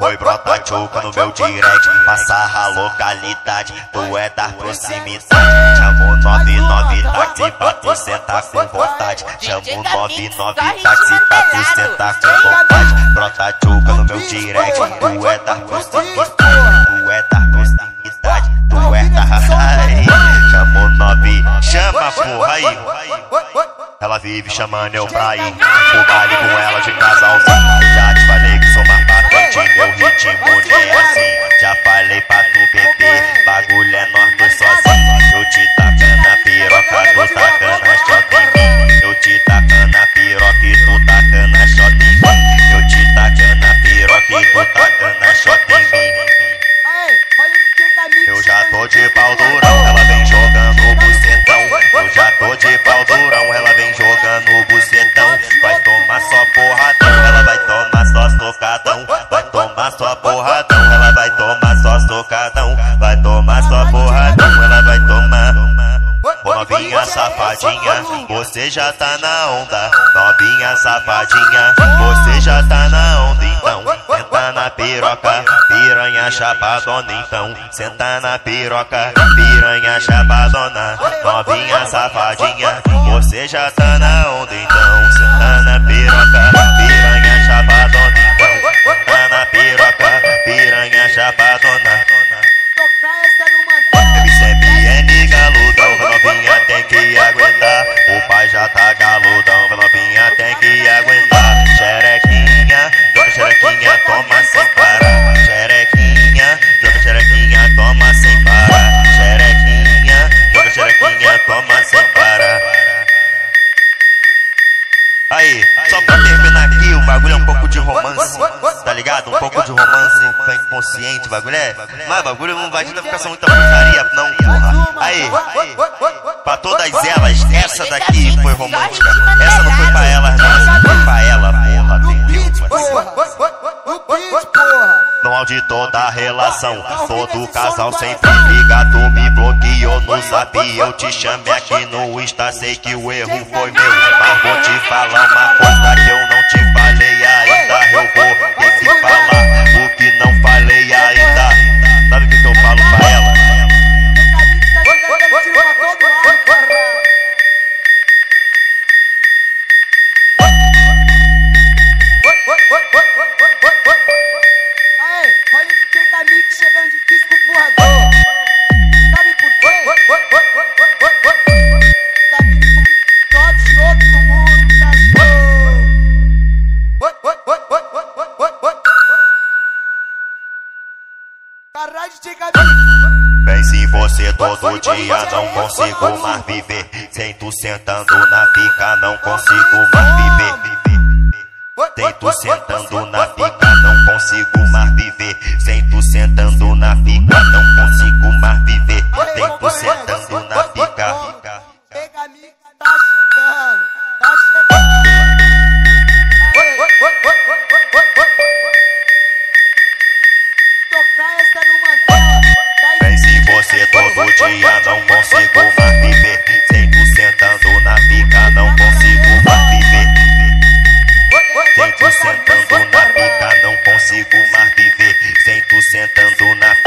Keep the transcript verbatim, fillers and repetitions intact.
Foi brota tchuca no meu direct, passa a localidade, tu é da proximidade. Chamo nove nove táxi pra tu sentar com vontade. Chamo nove nove táxi pra tu sentar com vontade. Brota tchuca no meu direct, tu é da proximidade, tu é da proximidade, tu é da... Chamo nove, chama porra aí. Ela vive chamando eu pra ir pro baile com ela de casalzinho. Já te falei que sou mais patente, meu ritmo de é assim. Já falei pra tu beber, bagulho é nós dois sozinhos. Eu te tacando a piroca, tu tacando a chota em mim. Eu te tacando a piroca e tu tacando a chota em mim. Eu te tacando a piroca e tu tacando a chota em mim. Eu já tô de pau durão, ela vem jogando o bucetão. Eu já tô de pau durão, ela vem jogando o bucetão. Vai tomar só porradão, ela vai tomar só socadão. Vai tomar só porradão, ela vai tomar só socadão. Vai tomar só porradão, ela vai tomar. Ô novinha safadinha, você já tá na onda. Novinha safadinha, você já tá na onda então. Senta na piroca, piranha chapadona então. Senta na piroca, piranha chapadona. Novinha safadinha, você já tá na onda então. Senta na piroca, piranha chapadona então. Senta na piroca, piranha chapadona. M C M N galudão, novinha tem que aguentar. O pai já tá galudão, novinha tem que aguentar. Xerequinha, joga xerequinha, toma sem parar. Xerequinha, joga xerequinha, toma sem parar. Xerequinha, joga xerequinha, toma sem parar. Aí, só pra terminar aqui, o bagulho é um pouco de romance, tá ligado? Um pouco de romance, foi inconsciente, o bagulho é. Mas o bagulho não vai ficar só muita putaria, não, porra. Aí, pra todas elas, essa daqui foi romântica. Essa não foi pra elas, não, essa foi pra ela, porra, entendeu? No auge toda a relação, todo casal sempre briga. Tu me bloqueou no zap, eu te chamei aqui no Insta. Sei que o erro foi meu, mas vou te falar uma coisa que eu não te falei ainda. Eu vou ter que falar o que não falei ainda. Sabe o que, que eu falo pra ela? Chegando de disco voador. Sabe por quê? Tá vindo só de outro mundo, caralho de Ticamic. Pense em você todo dia, não consigo mais viver. Sem tu sentando na pica, não consigo mais viver. Sem tu sentando na pica, não consigo mais viver. Sem tu sentando na pica, não consigo mais viver. Sem tu sentando na pica. Ticamic tá chegando, tá chegando. Tocar essa no mantela. Pense em você todo dia, não consigo mais viver. Sem tu sentando na pica, não consigo mais viver. Sem tu sentando na pica, não consigo mais viver. Sem tu sentando na